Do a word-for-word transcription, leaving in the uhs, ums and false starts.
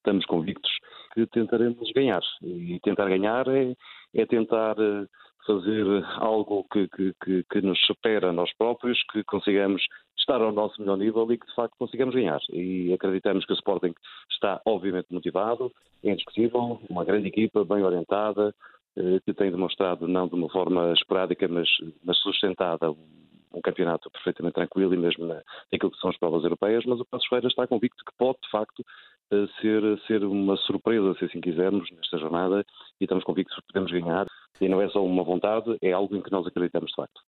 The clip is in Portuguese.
estamos convictos que tentaremos ganhar. E tentar ganhar é, é tentar fazer algo que, que, que, que nos supera a nós próprios, que consigamos estar ao nosso melhor nível e que de facto consigamos ganhar. E acreditamos que o Sporting está obviamente motivado, é indiscutível, uma grande equipa, bem orientada, que tem demonstrado, não de uma forma esporádica, mas, mas sustentada, um campeonato perfeitamente tranquilo e mesmo na, naquilo que são as provas europeias, mas o Passos Ferreira está convicto que pode, de facto, ser, ser uma surpresa, se assim quisermos, nesta jornada, e estamos convictos que podemos ganhar. E não é só uma vontade, é algo em que nós acreditamos, de facto.